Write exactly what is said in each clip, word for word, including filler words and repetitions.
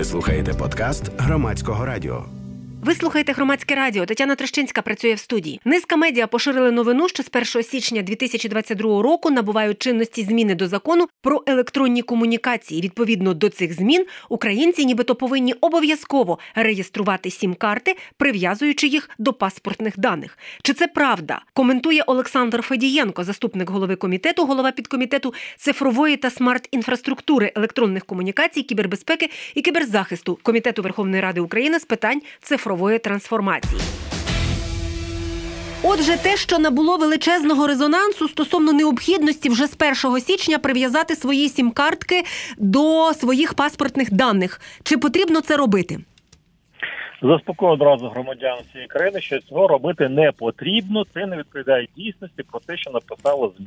Ви слухаєте подкаст Громадського радіо. Ви слухаєте Громадське радіо. Тетяна Трещинська працює в студії. Низка медіа поширили новину, що з першого січня дві тисячі двадцять другого року набувають чинності зміни до закону про електронні комунікації. Відповідно до цих змін, українці нібито повинні обов'язково реєструвати сім-карти, прив'язуючи їх до паспортних даних. Чи це правда? Коментує Олександр Федієнко, заступник голови комітету, голова підкомітету цифрової та смарт-інфраструктури, електронних комунікацій, кібербезпеки і кіберзахисту Комітету Верховної Ради України з питань цифрової трансформації. Отже, те, що набуло величезного резонансу стосовно необхідності вже з першого січня прив'язати свої сім-картки до своїх паспортних даних. Чи потрібно це робити? Заспокою одразу громадян цієї країни, що цього робити не потрібно. Це не відповідає дійсності про те, що написало ЗМІ.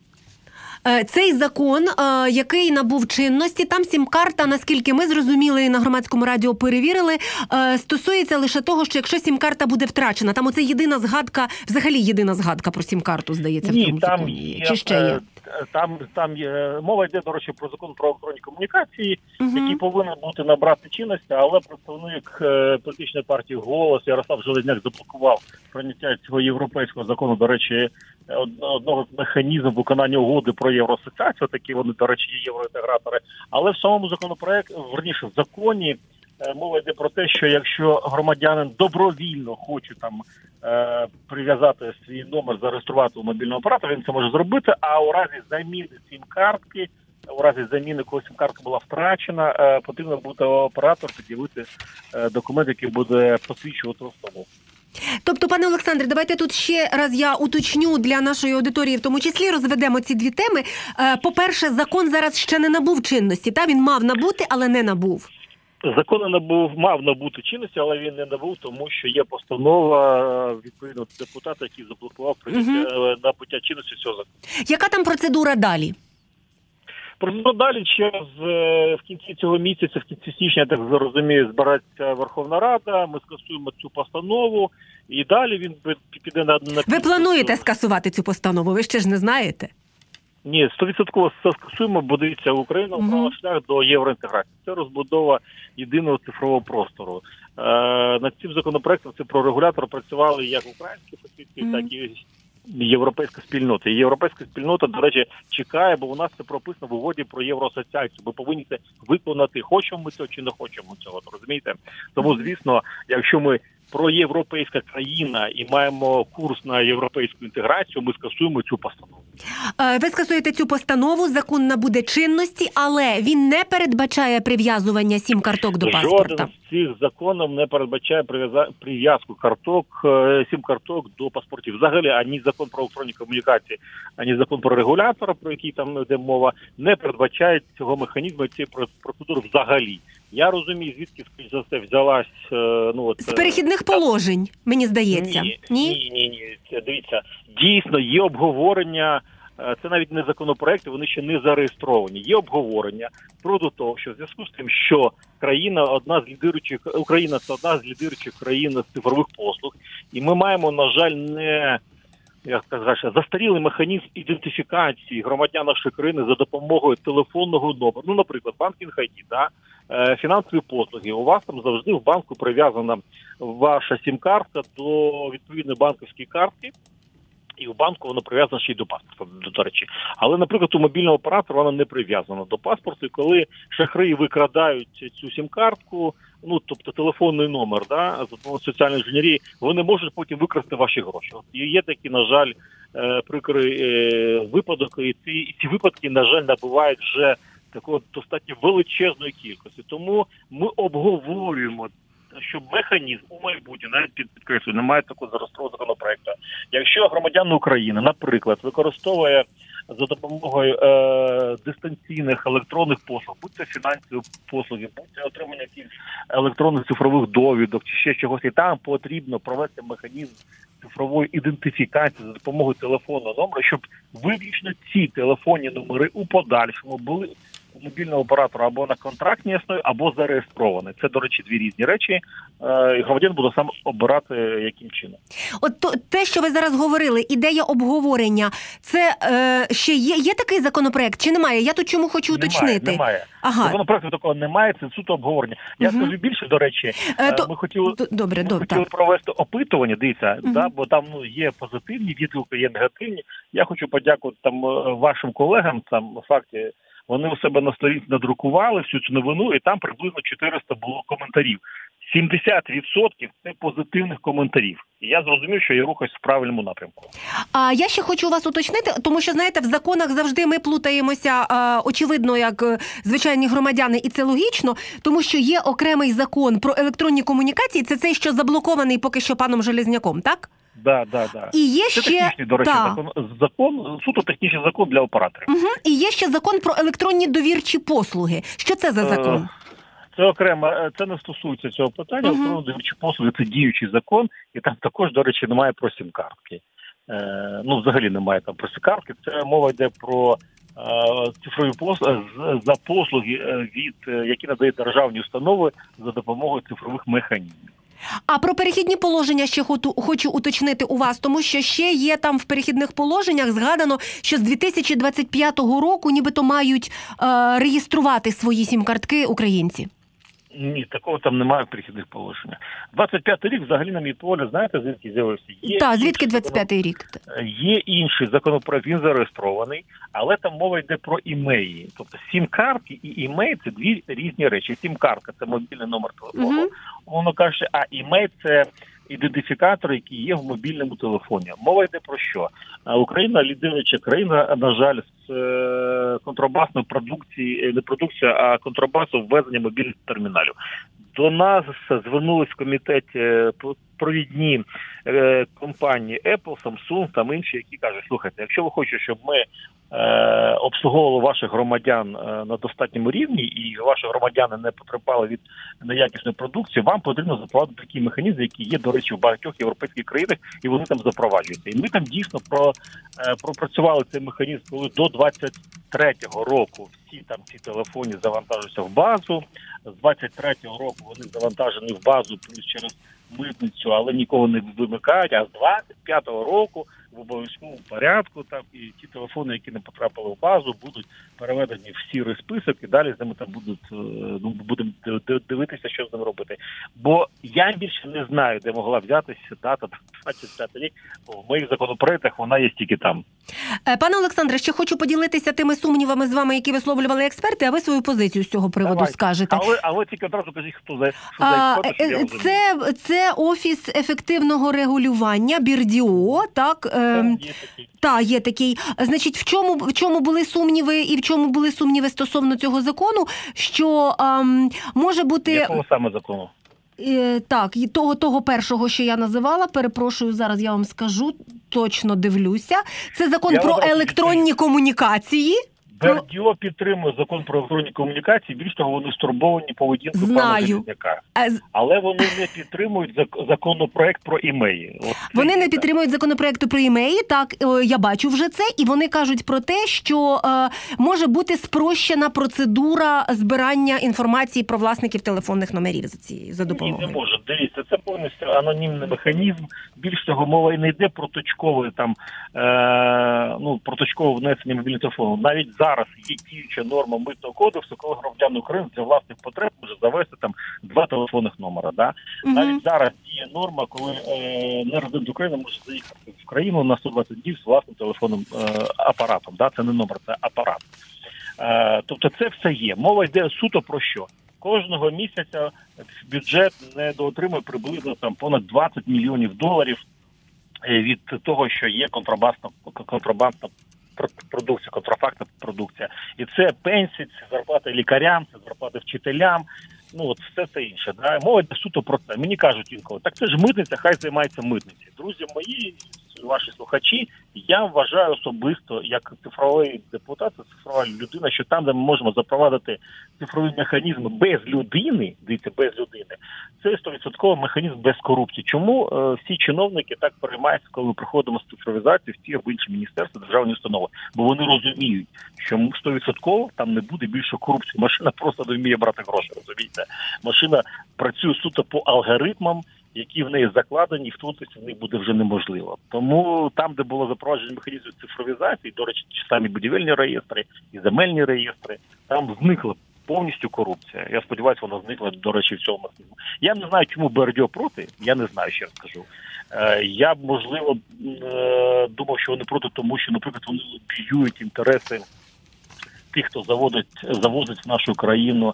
Цей закон, який набув чинності, там сім-карта, наскільки ми зрозуміли і на Громадському радіо перевірили, стосується лише того, що якщо сім-карта буде втрачена, там оце єдина згадка, взагалі єдина згадка про сім-карту, здається, Ні, в цьому там законі. є, Чи ще є? Там, там є, мова йде, до речі, про закон про електронні комунікації, угу. який повинен бути набрати чинності, але представник е, політичної партії «Голос» Ярослав Железняк заблокував прийняття цього європейського закону, до речі, од, одного з механізмів виконання угоди про євроасоціацію, такі вони, до речі, є євроінтегратори, але в самому законопроекті, верніше, в законі, мова йде про те, що якщо громадянин добровільно хоче там е, прив'язати свій номер, зареєструвати у мобільного оператора, він це може зробити, а у разі заміни сім-картки, у разі заміни, коли сім-картка була втрачена, е, потрібно буде оператор під'явити е, документ, який буде посвідчувати особу. Тобто, пане Олександре, давайте тут ще раз я уточню для нашої аудиторії, в тому числі розведемо ці дві теми. Е, по-перше, закон зараз ще не набув чинності, та він мав набути, але не набув. Закон набув, мав набути чинності, але він не набув, тому що є постанова відповідно депутата, який заблокував прийняття угу. набуття чинності цього закону. Яка там процедура далі? Процедура далі через в кінці цього місяця, в кінці січня, так розумію, збирається Верховна Рада, ми скасуємо цю постанову і далі він піде на... на Ви плануєте скасувати цю постанову? Ви ще ж не знаєте? Ні, сто відсотків скасуємо, бо дивіться, Україна обрала угу. шлях до євроінтеграції. Це розбудова єдиного цифрового простору. Е, над цим законопроектом це про регулятор працювали як українські фахівці, угу. так і європейська спільнота. І європейська спільнота, до речі, чекає, бо у нас це прописано в угоді про євроасоціацію. Ми повинні це виконати, хочемо ми цього чи не хочемо цього, розумієте? Тому, звісно, якщо ми проєвропейська країна і маємо курс на європейську інтеграцію, ми скасуємо цю постанову. Ви скасуєте цю постанову, закон набуде чинності, але він не передбачає прив'язування сім-карток до паспорта? Жоден з цих законів не передбачає прив'язку карток, сім-карток до паспортів. Взагалі, ані закон про електронні комунікації, ані закон про регулятора, про який там йде мова, не передбачають цього механізму, цієї процедури взагалі. Я розумію, звідки, скоріш за все, взялась... Ну, от, з перехідних та... положень, мені здається. Ні, ні, ні, ні, ні. Дивіться, дійсно, є обговорення, це навіть не законопроекти, вони ще не зареєстровані. Є обговорення про того, що в зв'язку з тим, що країна одна з лідируючих, Україна це одна з лідируючих країн з цифрових послуг, і ми маємо, на жаль, не... як сказати, застарілий механізм ідентифікації громадян нашої країни за допомогою телефонного номеру. Ну, наприклад, банкінг ай ді, да? Фінансові послуги. У вас там завжди в банку прив'язана ваша сім-картка до відповідної банківської картки, і в банку вона прив'язана ще й до паспорта, до речі. Але, наприклад, у мобільного оператора вона не прив'язана до паспорту, і коли шахраї викрадають цю сім-картку, ну, тобто телефонний номер, да, за допомогою соціальної інженерії, вони можуть потім викрасти ваші гроші. От, і є такі, на жаль, прикрий випадок, і ці, і ці випадки, на жаль, набувають вже такої достатньо величезної кількості. Тому ми обговорюємо, що механізм у майбутньому, навіть під підкреслюю, немає такого зареєстрованого законопроекту. Якщо громадянин України, наприклад, використовує за допомогою е, дистанційних електронних послуг, будь це фінансові послуги, будь це отримання якихось електронних цифрових довідок чи ще чогось, і там потрібно провести механізм цифрової ідентифікації за допомогою телефонного номера, щоб виключно ці телефонні номери у подальшому були у мобільного оператора або на контрактній основі, або зареєстрований. Це, до речі, дві різні речі, і громадян буде сам обирати, яким чином. От то, те, що ви зараз говорили, ідея обговорення, це е, ще є, є такий законопроект чи немає? Я тут чому хочу уточнити. Немає, немає. Ага. Законопроекту такого немає, це суто обговорення. Я Угу. скажу більше, до речі, Е, то... ми хотіли, добре, ми добре, хотіли так. провести опитування, дивіться, Угу. да, бо там ну, є позитивні відгуки, є негативні. Я хочу подякувати там вашим колегам, там, на факті, вони у себе на сторінці надрукували всю цю новину, і там приблизно чотириста було коментарів. сімдесят відсотків це позитивних коментарів. І я зрозумів, що я рухаюсь в правильному напрямку. А я ще хочу вас уточнити, тому що, знаєте, в законах завжди ми плутаємося, а, очевидно, як звичайні громадяни, і це логічно, тому що є окремий закон про електронні комунікації, це цей, що заблокований поки що паном Железняком, так? Да, да, да. І є це ще... технічний, до речі, та. закон, закон, суто технічний закон для операторів. Угу. І є ще закон про електронні довірчі послуги. Що це за закон? Це окремо, це не стосується цього питання. Угу. Електронні довірчі послуги – це діючий закон, і там також, до речі, немає про сім-картки. Е, ну, взагалі немає там про сім-картки. Це мова йде про е, цифрові послуги, за послуги, від, які надають державні установи за допомогою цифрових механізмів. А про перехідні положення ще хочу уточнити у вас, тому що ще є там в перехідних положеннях згадано, що з дві тисячі двадцять п'ятого року нібито мають е, реєструвати свої сім-картки українці. Ні, такого там немає в перехідних положеннях. двадцять п'ятий рік взагалі, на мій погляд, знаєте, звідки з'явився? Так, звідки двадцять п'ятий рік? Є інший законопроект, він зареєстрований, але там мова йде про імеї. Тобто сім-картки і імей – це дві різні речі. Сім-картка – це мобільний номер телефону, угу. Воно каже, а імей – це ідентифікатор, який є в мобільному телефоні. Мова йде про що? Україна – лідируюча країна, на жаль, з контрабасної продукції, не продукція, а контрабасу ввезення мобільних терміналів. До нас звернулись в комітеті провідні е, компанії Apple, Samsung, там інші, які кажуть, слухайте, якщо ви хочете, щоб ми е, обслуговували ваших громадян е, на достатньому рівні і ваші громадяни не потерпали від неякісної продукції, вам потрібно запровадити такі механізми, які є, до речі, в багатьох європейських країнах, і вони там запроваджуються. І ми там дійсно про, е, пропрацювали цей механізм, коли до двадцять третього року всі там ці телефони завантажуються в базу, з двадцять третього року вони завантажені в базу плюс через митницю, але нікого не вимикають, а з двадцять п'ятого року в обов'язковому порядку там і ті телефони, які не потрапили в базу, будуть переведені в сірий список, і далі з ними там будуть, ну, будемо дивитися, що з ними робити. Бо я більше не знаю, де могла взятися дата двадцять п'ятий рік, бо в моїх законопроектах вона є тільки там. Пане Олександре, ще хочу поділитися тими сумнівами з вами, які висловлювали експерти, а ви свою позицію з цього приводу Давайте. скажете. Але, але тільки одразу кажіть, хто за, що а, за експерти, щоб я це, це Офіс ефективного регулювання, БірДіО, так? Е, є такий. Так, є такий. Значить, в чому, в чому були сумніви і в чому були сумніви стосовно цього закону, що ем, може бути... Якого саме закону? Е, так, і того, того першого, що я називала, перепрошую, зараз я вам скажу, точно дивлюся. Це закон я про електронні комунікації. БірДіО підтримує закон про електронні комунікації, більш того, вони стурбовані поведінкою пана Железняка. Але вони не підтримують законопроект про імеї. От вони не підтримують законопроекту про імеї, так, я бачу вже це, і вони кажуть про те, що е, може бути спрощена процедура збирання інформації про власників телефонних номерів за цією за допомогою. Ні, не може. Дивіться, це повністю анонімний механізм. Більш того, мова і не йде про точкове там, е, ну, про точкове внесення мобільного телефону. Навіть зараз Зараз є діюча норма Митного кодексу, коли громадян України для власних потреб може завести там два телефонних номера. Да? Uh-huh. Навіть зараз є норма, коли е, нерезидент України може заїхати в країну на сто двадцять днів з власним телефонним е, апаратом. Да? Це не номер, це апарат. Е, тобто це все є. Мова йде суто про що? Кожного місяця бюджет недоотримує приблизно там понад двадцять мільйонів доларів від того, що є контрабасна контрабасна продукція, контрафактна продукція. І це пенсії, це зарплати лікарям, це зарплати вчителям, ну от все це інше. Да? Мова йде суто про це. Мені кажуть інколи, так це ж митниця, хай займається митниці. Друзі мої, ваші слухачі, я вважаю особисто, як цифровий депутат, цифрова людина, що там, де ми можемо запровадити цифрові механізми без людини, дивіться, без людини, це сто відсотків механізм без корупції. Чому е, всі чиновники так переймаються, коли ми приходимо з цифровізації в ті або інші міністерства, державні установи? Бо вони розуміють, що сто відсотків там не буде більше корупції. Машина просто не вміє брати гроші, розумієте? Машина працює суто по алгоритмам, які в неї закладені, і втрутитися в них буде вже неможливо. Тому там, де було запровадження механізмів цифровізації, до речі, самі будівельні реєстри і земельні реєстри, там зникла повністю корупція. Я сподіваюся, вона зникла, до речі, в цьому механізму. Я не знаю, чому Бердьо проти, я не знаю, ще раз скажу. Е, я, можливо, е, думав, що вони проти, тому що, наприклад, вони лобіюють інтереси тих, хто заводить, завозить в нашу країну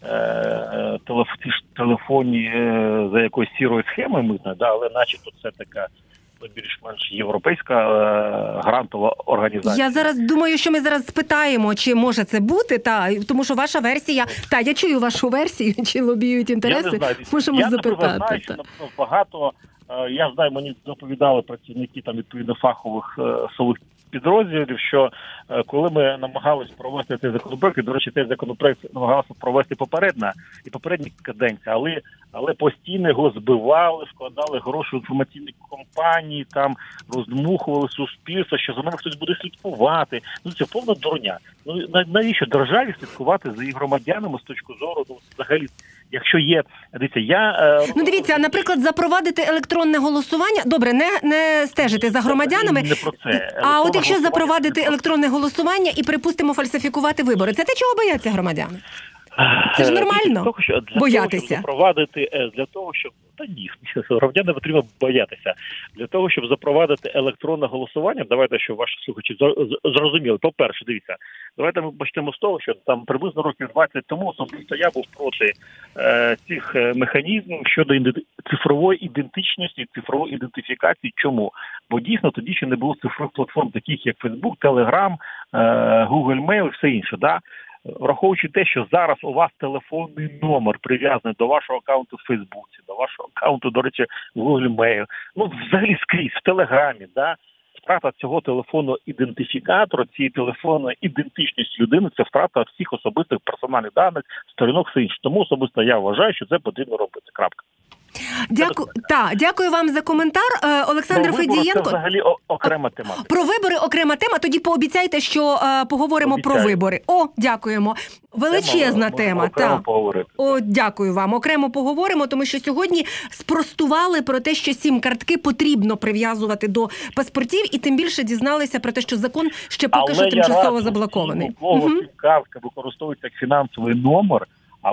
е, телеф, телефоні е, за якоюсь сірою схемою митною, да, але начебто це така більш-менш європейська е, грантова організація. Я зараз думаю, що ми зараз спитаємо, чи може це бути, та, тому що ваша версія, та, я чую вашу версію, чи лобіюють інтереси, я не знаю, можемо я, запитати. Я, знаю, що, наприклад, багато, е, я знаю, мені доповідали працівники там відповідно фахових е, силових підрозділів, що е, коли ми намагалися провести цей законопроект, і, до речі, цей законопроект намагалися провести попередня і попередні каденції, але, але постійно його збивали, складали гроші в інформаційні компанії, там роздмухували суспільство, що за ними хтось буде слідкувати. Ну, це повна дурня. Ну, навіщо державі слідкувати за її громадянами з точки зору, ну, взагалі, якщо є, дивіться, я... Е, ну, дивіться, наприклад, запровадити електронне голосування, добре, не, не стежити за громадянами, не про це. А от якщо запровадити електронне голосування і, припустимо, фальсифікувати вибори, це те, чого бояться громадяни? Це ж нормально для того, що, для боятися. Того, щоб запровадити, для того, щоб... Та ні, громадяни потрібно боятися. Для того, щоб запровадити електронне голосування, давайте, щоб ваші слухачі зрозуміли. По-перше, дивіться, давайте ми почнемо з того, що там приблизно років двадцять тому особисто я був проти е, цих механізмів щодо іденти... цифрової ідентичності, цифрової ідентифікації. Чому? Бо дійсно тоді ще не було цифрових платформ, таких як Facebook, Telegram, е, Google Mail і все інше, да? Враховуючи те, що зараз у вас телефонний номер прив'язаний до вашого аккаунту в Фейсбуці, до вашого аккаунту, до речі, в Google Mail, ну взагалі скрізь, в Телеграмі, да, втрата цього телефонного ідентифікатора, цієї телефонної ідентичності людини, це втрата всіх особистих персональних даних, сторінок, все інше. Тому особисто я вважаю, що це потрібно робити. Крапка. Дякую, та, дякую вам за коментар. Олександр про Федієнко. Це взагалі окрема тема. Про вибори окрема тема. Тоді пообіцяйте, що е, поговоримо Обіцяю. про вибори. О, дякуємо. Величезна тема. Окремо та. поговорити. О, дякую вам. Окремо поговоримо, тому що сьогодні спростували про те, що сім-картки потрібно прив'язувати до паспортів, і тим більше дізналися про те, що закон ще поки Але що тимчасово раджу заблокований. всім, у кого Угу. сім-картка використовується як фінансовий номер,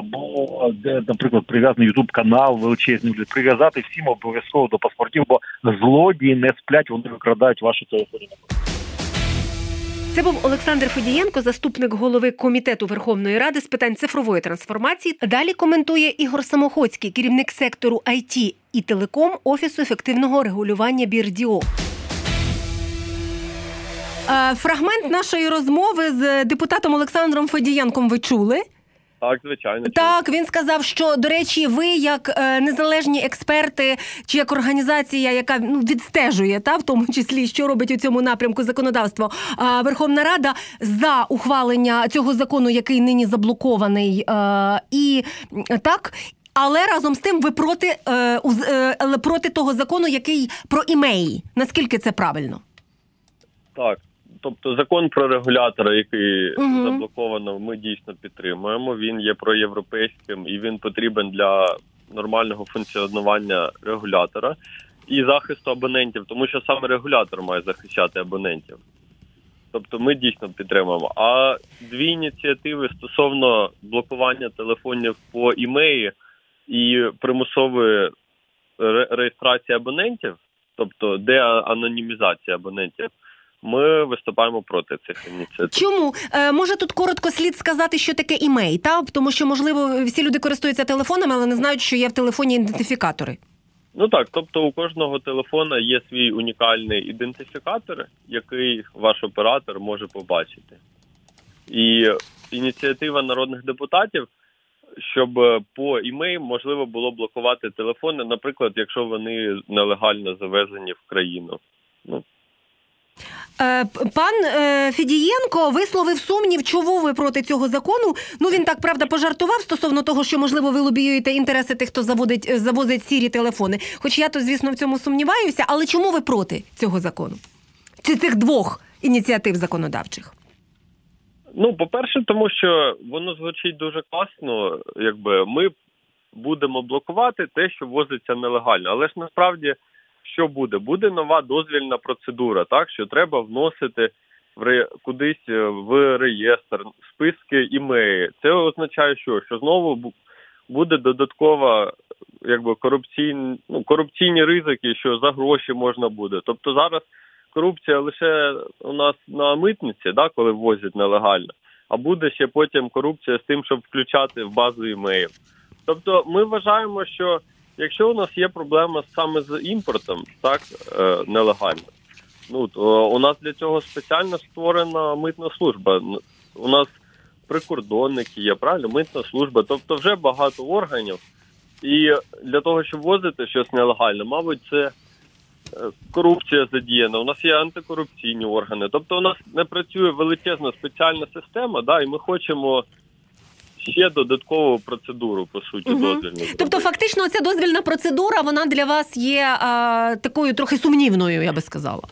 або, де, наприклад, прив'язаний ютуб-канал величезний, прив'язати всім обов'язково до паспортів, бо злодії не сплять, вони викрадають ваші телефони. Це був Олександр Федієнко, заступник голови Комітету Верховної Ради з питань цифрової трансформації. Далі коментує Ігор Самоходський, керівник сектору ай ті і телеком Офісу ефективного регулювання БІРДІО. Фрагмент нашої розмови з депутатом Олександром Федієнком ви чули? Так, звичайно. Так, він сказав, що, до речі, ви як е, незалежні експерти чи як організація, яка ну, відстежує, та, в тому числі, що робить у цьому напрямку законодавство, е, Верховна Рада за ухвалення цього закону, який нині заблокований, е, і так... Але разом з тим ви проти, е, е, проти того закону, який про імеї. Наскільки це правильно? Так. Тобто закон про регулятора, який угу. заблоковано, ми дійсно підтримуємо. Він є проєвропейським і він потрібен для нормального функціонування регулятора і захисту абонентів, тому що саме регулятор має захищати абонентів. Тобто ми дійсно підтримуємо. А дві ініціативи стосовно блокування телефонів по імеї і примусової ре- реєстрації абонентів, тобто деанонімізація абонентів, ми виступаємо проти цих ініціатив. Чому? Е, може тут коротко слід сказати, що таке імей, та? Тому що, можливо, всі люди користуються телефонами, але не знають, що є в телефоні ідентифікатори. Ну так, тобто у кожного телефона є свій унікальний ідентифікатор, який ваш оператор може побачити. І ініціатива народних депутатів, щоб по імей можливо було блокувати телефони, наприклад, якщо вони нелегально завезені в країну. Ну, Пан Федієнко висловив сумнів, чому ви проти цього закону. Ну, він так, правда, пожартував стосовно того, що, можливо, ви лобіюєте інтереси тих, хто заводить, завозить сірі телефони. Хоч я то, звісно, в цьому сумніваюся. Але чому ви проти цього закону? Чи цих двох ініціатив законодавчих? Ну, по-перше, тому що воно звучить дуже класно, якби ми будемо блокувати те, що возиться нелегально. Але ж насправді, що буде? Буде нова дозвільна процедура, так, що треба вносити в ре... кудись в реєстр, списки імеї. Це означає що? Що знову буде додаткова, якби, корупційні, ну, корупційні ризики, що за гроші можна буде. Тобто зараз корупція лише у нас на митниці, да, коли ввозять нелегально, а буде ще потім корупція з тим, щоб включати в базу імеїв. Тобто ми вважаємо, що якщо у нас є проблема саме з імпортом, так, е, нелегально, ну, то у нас для цього спеціально створена митна служба. У нас прикордонники є, правильно, митна служба, тобто вже багато органів. І для того, щоб возити щось нелегально, мабуть, це корупція задіяна, у нас є антикорупційні органи. Тобто у нас не працює величезна спеціальна система, да, і ми хочемо ще додаткову процедуру, по суті, угу. дозвільну. Тобто фактично ця дозвільна процедура, вона для вас є а, такою трохи сумнівною, я би сказала?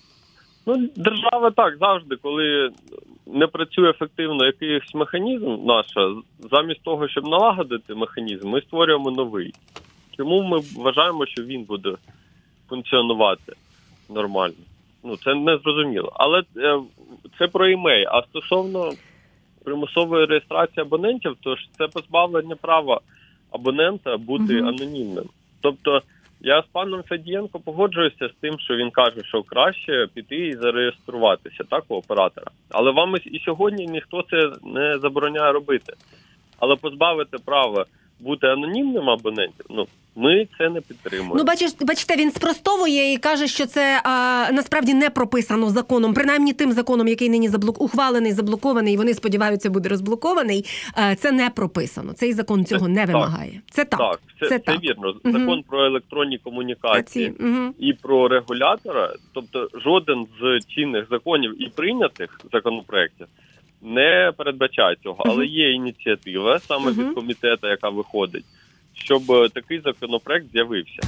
Ну, держава так, завжди, коли не працює ефективно якийсь механізм наша, замість того, щоб налагодити механізм, ми створюємо новий. Тому ми вважаємо, що він буде функціонувати нормально. Ну, це не зрозуміло. Але е, це про імей. А стосовно примусової реєстрації абонентів, то ж це позбавлення права абонента бути угу. анонімним. Тобто я з паном Федієнко погоджуюся з тим, що він каже, що краще піти і зареєструватися, так, у оператора. Але вам і сьогодні ніхто це не забороняє робити. Але позбавити права бути анонімним абонентом, ну, ми це не підтримуємо. Ну, бачиш, бачите, він спростовує і каже, що це а, насправді не прописано законом, принаймні тим законом, який нині заблок... ухвалений, заблокований, і вони сподіваються, буде розблокований, а, це не прописано. Цей закон цього це, не вимагає. Так. Це так. Так, це, це, це так. вірно. Угу. Закон про електронні комунікації угу. і про регулятора, тобто жоден з чинних законів і прийнятих законопроєктів не передбачає цього. Uh-huh. Але є ініціатива саме uh-huh. від комітету, яка виходить, щоб такий законопроект з'явився.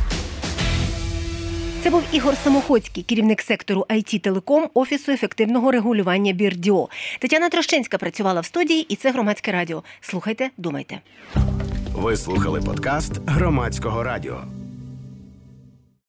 Це був Ігор Самоходський, керівник сектору ай ті-телеком Офісу ефективного регулювання БірДіО. Тетяна Трощинська працювала в студії, і це Громадське радіо. Слухайте, думайте. Ви слухали подкаст Громадського радіо.